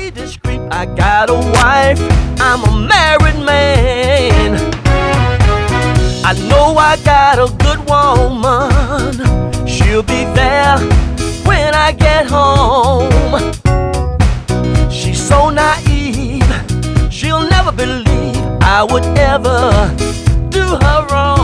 be discreet. I got a wife, I'm a married man. I know I got a good woman. She'll be there when I get home. She's so naive, she'll never believe I would ever do her wrong.